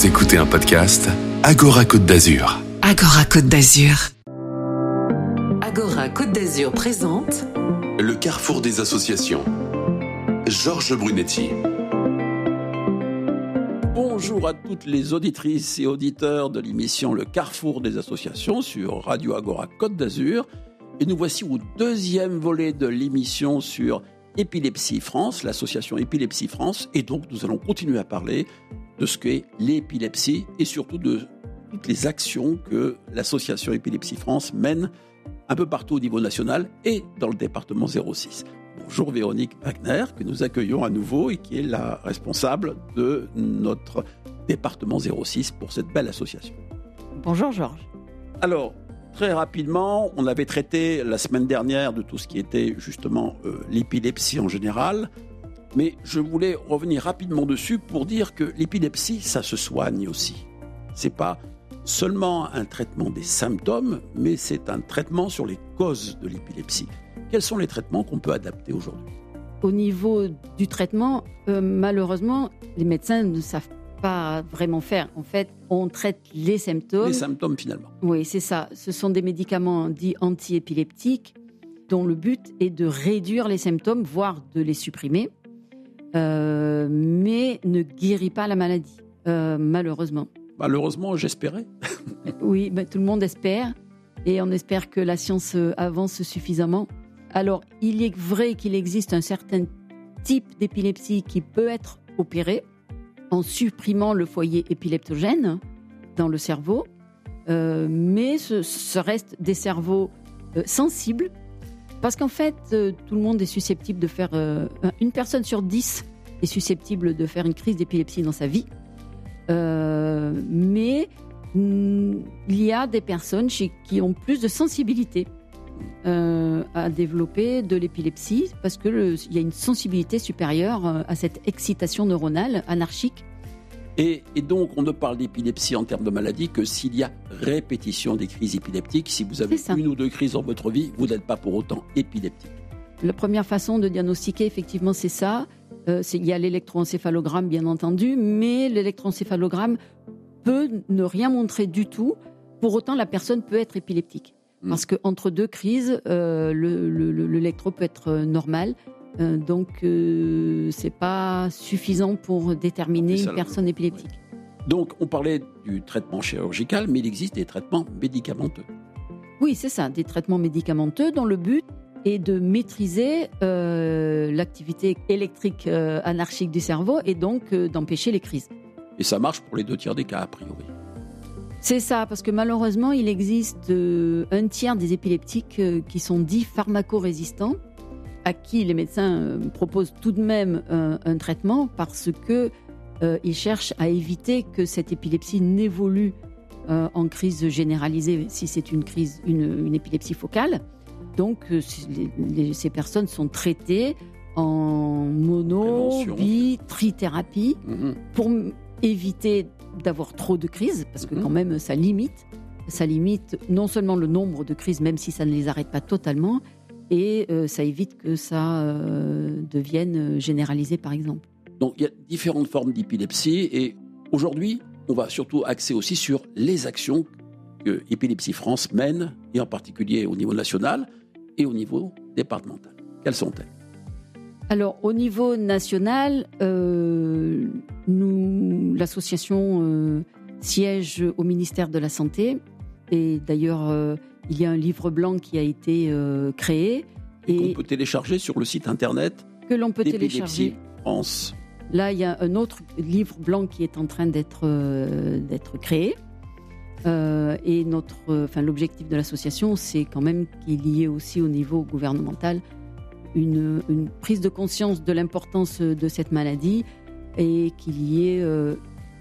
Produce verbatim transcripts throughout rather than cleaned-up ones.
Vous écoutez un podcast Agora Côte d'Azur. Agora Côte d'Azur. Agora Côte d'Azur présente Le carrefour des associations. Georges Brunetti. Bonjour à toutes les auditrices et auditeurs de l'émission Le carrefour des associations sur Radio Agora Côte d'Azur. Et nous voici au deuxième volet de l'émission sur Épilepsie France, l'association Épilepsie France. Et donc nous allons continuer à parler de ce qu'est l'épilepsie et surtout de toutes les actions que l'association Épilepsie France mène un peu partout au niveau national et dans le département zéro six. Bonjour Véronique Wagner, que nous accueillons à nouveau et qui est la responsable de notre département zéro six pour cette belle association. Bonjour Georges. Alors, très rapidement, on avait traité la semaine dernière de tout ce qui était justement euh, l'épilepsie en général, mais je voulais revenir rapidement dessus pour dire que l'épilepsie, ça se soigne aussi. C'est pas seulement un traitement des symptômes, mais c'est un traitement sur les causes de l'épilepsie. Quels sont les traitements qu'on peut adapter aujourd'hui ? Au niveau du traitement, euh, malheureusement, les médecins ne savent pas vraiment faire. En fait, on traite les symptômes. Les symptômes, finalement. Oui, c'est ça. Ce sont des médicaments dits antiépileptiques dont le but est de réduire les symptômes, voire de les supprimer, euh, mais ne guérit pas la maladie, euh, malheureusement. Malheureusement, j'espérais. Oui, ben, tout le monde espère, et on espère que la science avance suffisamment. Alors, il est vrai qu'il existe un certain type d'épilepsie qui peut être opéré en supprimant le foyer épileptogène dans le cerveau, euh, mais ce, ce reste des cerveaux euh, sensibles, parce qu'en fait, euh, tout le monde est susceptible de faire... Euh, une personne sur dix est susceptible de faire une crise d'épilepsie dans sa vie, euh, mais mm, il y a des personnes chez, qui ont plus de sensibilité Euh, à développer de l'épilepsie parce qu'il y a une sensibilité supérieure euh, à cette excitation neuronale anarchique. Et, et donc, on ne parle d'épilepsie en termes de maladie que s'il y a répétition des crises épileptiques. Si vous avez une ou deux crises dans votre vie, vous n'êtes pas pour autant épileptique. La première façon de diagnostiquer, effectivement, c'est ça. Euh, c'est, il y a l'électroencéphalogramme, bien entendu, mais l'électroencéphalogramme peut ne rien montrer du tout. Pour autant, la personne peut être épileptique. Parce qu'entre deux crises, euh, le, le, le, l'électro peut être normal. Euh, donc, euh, ce n'est pas suffisant pour déterminer une personne épileptique. Ouais. Donc, on parlait du traitement chirurgical, mais il existe des traitements médicamenteux. Oui, c'est ça, des traitements médicamenteux dont le but est de maîtriser euh, l'activité électrique euh, anarchique du cerveau et donc euh, d'empêcher les crises. Et ça marche pour les deux tiers des cas, a priori. C'est ça, parce que malheureusement, il existe euh, un tiers des épileptiques euh, qui sont dits pharmacorésistants, à qui les médecins euh, proposent tout de même euh, un traitement parce qu'ils euh, cherchent à éviter que cette épilepsie n'évolue euh, en crise généralisée, si c'est une crise, une, une épilepsie focale. Donc, euh, les, les, ces personnes sont traitées en mono, bi, trithérapie mmh. pour éviter d'avoir trop de crises, parce que quand même ça limite, ça limite non seulement le nombre de crises, même si ça ne les arrête pas totalement, et euh, ça évite que ça euh, devienne généralisé par exemple. Donc il y a différentes formes d'épilepsie, et aujourd'hui on va surtout axer aussi sur les actions que Épilepsie France mène, et en particulier au niveau national et au niveau départemental. Quelles sont-elles ? Alors, au niveau national, euh, nous, l'association euh, siège au ministère de la Santé. Et d'ailleurs, euh, il y a un livre blanc qui a été euh, créé. Et, et qu'on peut télécharger sur le site internet que l'on peut télécharger. France. Là, il y a un autre livre blanc qui est en train d'être, euh, d'être créé. Euh, et notre, enfin, l'objectif de l'association, c'est quand même qu'il y ait aussi au niveau gouvernemental Une, une prise de conscience de l'importance de cette maladie et qu'il y ait euh,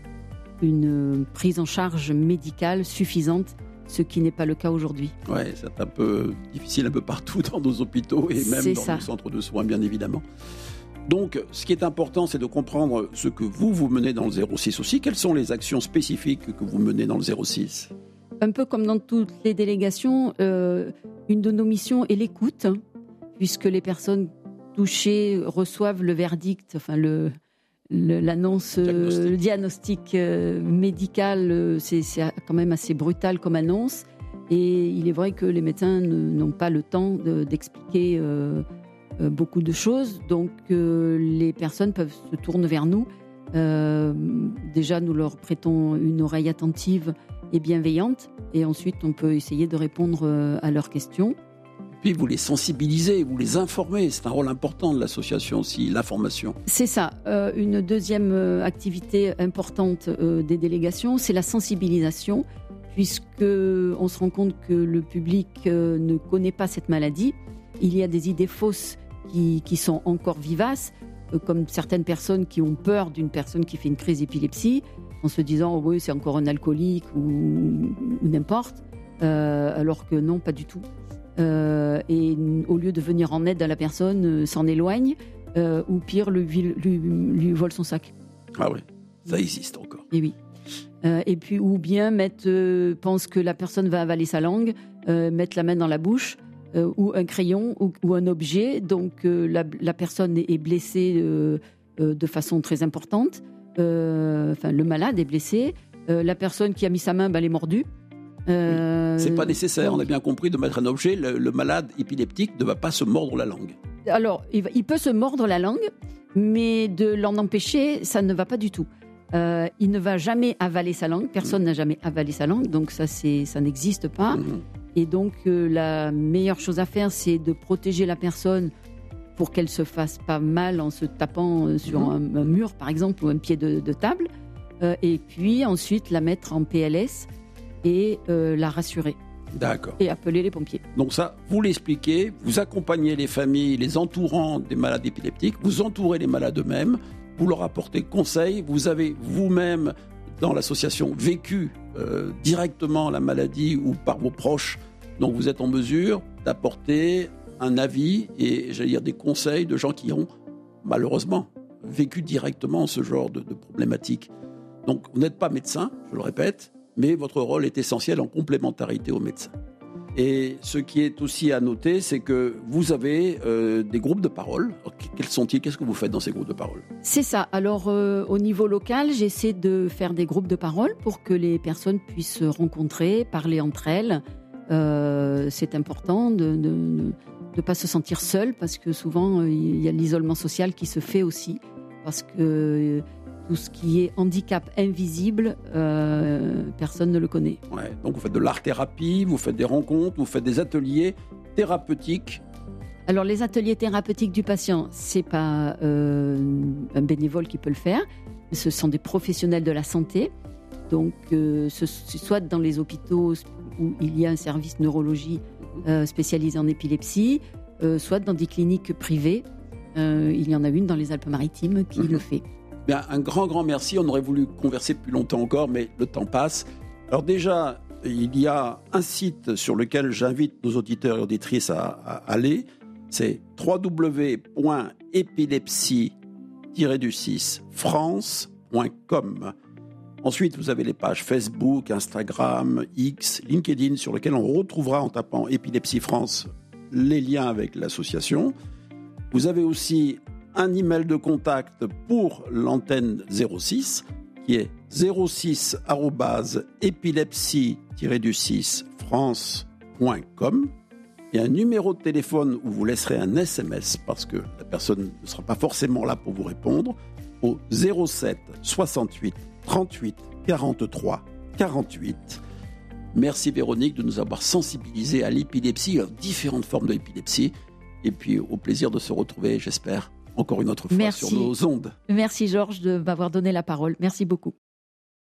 une prise en charge médicale suffisante, ce qui n'est pas le cas aujourd'hui. Oui, c'est un peu difficile un peu partout dans nos hôpitaux et même c'est dans ça. nos centres de soins, bien évidemment. Donc, ce qui est important, c'est de comprendre ce que vous, vous menez dans le zéro six aussi. Quelles sont les actions spécifiques que vous menez dans le zéro six ? Un peu comme dans toutes les délégations, euh, une de nos missions est l'écoute, puisque les personnes touchées reçoivent le verdict, enfin le, le, l'annonce, diagnostic. Euh, le diagnostic euh, médical, euh, c'est, c'est quand même assez brutal comme annonce. Et il est vrai que les médecins ne, n'ont pas le temps de, d'expliquer euh, euh, beaucoup de choses. Donc, euh, les personnes peuvent se tourner vers nous. Euh, déjà, nous leur prêtons une oreille attentive et bienveillante. Et ensuite, on peut essayer de répondre euh, à leurs questions. Puis vous les sensibilisez, vous les informez. C'est un rôle important de l'association aussi, l'information. C'est ça. Euh, une deuxième euh, activité importante euh, des délégations, c'est la sensibilisation, puisqu'on se rend compte que le public euh, ne connaît pas cette maladie. Il y a des idées fausses qui, qui sont encore vivaces, euh, comme certaines personnes qui ont peur d'une personne qui fait une crise d'épilepsie, en se disant oh, « oui, c'est encore un alcoolique » ou, ou n'importe, euh, alors que non, pas du tout. Euh, et au lieu de venir en aide à la personne, euh, s'en éloigne, euh, ou pire, lui, lui, lui vole son sac. Ah oui, ça existe encore. Et oui. Euh, et puis, ou bien mettre, euh, pense que la personne va avaler sa langue, euh, mettre la main dans la bouche, euh, ou un crayon, ou, ou un objet. Donc, euh, la, la personne est blessée euh, euh, de façon très importante. Euh, enfin, le malade est blessé. Euh, la personne qui a mis sa main, ben, elle est mordue. Euh, c'est pas nécessaire, on a bien compris, de mettre un objet. Le, le malade épileptique ne va pas se mordre la langue. Alors, il, va, il peut se mordre la langue, mais de l'en empêcher, ça ne va pas du tout. Euh, il ne va jamais avaler sa langue. Personne mmh. n'a jamais avalé sa langue, donc ça, c'est, ça n'existe pas. Mmh. Et donc, euh, la meilleure chose à faire, c'est de protéger la personne pour qu'elle se fasse pas mal en se tapant sur mmh. un, un mur, par exemple, ou un pied de, de table. Euh, et puis ensuite, la mettre en P L S. Et euh, la rassurer. D'accord. Et appeler les pompiers. Donc ça, vous l'expliquez, vous accompagnez les familles, les entourants des malades épileptiques, vous entourez les malades eux-mêmes, vous leur apportez conseil, vous avez vous-même, dans l'association, vécu euh, directement la maladie ou par vos proches, donc vous êtes en mesure d'apporter un avis et, j'allais dire, des conseils de gens qui ont, malheureusement, vécu directement ce genre de, de problématiques. Donc vous n'êtes pas médecin, je le répète, mais votre rôle est essentiel en complémentarité aux médecins. Et ce qui est aussi à noter, c'est que vous avez euh, des groupes de parole. Alors, quels sont-ils ? Qu'est-ce que vous faites dans ces groupes de parole ? C'est ça. Alors, euh, au niveau local, j'essaie de faire des groupes de parole pour que les personnes puissent se rencontrer, parler entre elles. Euh, c'est important de ne pas se sentir seul, parce que souvent, euh, il y a l'isolement social qui se fait aussi, parce que... Euh, tout ce qui est handicap invisible, euh, personne ne le connaît. Ouais, donc vous faites de l'art-thérapie, vous faites des rencontres, vous faites des ateliers thérapeutiques. Alors les ateliers thérapeutiques du patient, c'est pas euh, un bénévole qui peut le faire, mais ce sont des professionnels de la santé. Donc euh, ce, soit dans les hôpitaux où il y a un service neurologie euh, spécialisé en épilepsie, euh, soit dans des cliniques privées. Euh, il y en a une dans les Alpes-Maritimes qui mmh. le fait. Bien, un grand, grand merci. On aurait voulu converser plus longtemps encore, mais le temps passe. Alors déjà, il y a un site sur lequel j'invite nos auditeurs et auditrices à, à aller. C'est w w w point épilepsie tiret du six france point com. Ensuite, vous avez les pages Facebook, Instagram, X, LinkedIn, sur lesquelles on retrouvera en tapant Épilepsie France les liens avec l'association. Vous avez aussi un email de contact pour l'antenne zéro six, qui est zéro six arobase épilepsie tiret du six france point com, et un numéro de téléphone où vous laisserez un S M S, parce que la personne ne sera pas forcément là pour vous répondre, au zéro sept soixante-huit trente-huit quarante-trois quarante-huit. Merci Véronique de nous avoir sensibilisés à l'épilepsie, à différentes formes d'épilepsie, et puis au plaisir de se retrouver, j'espère, encore une autre fois. Merci. Sur nos ondes. Merci Georges de m'avoir donné la parole. Merci beaucoup.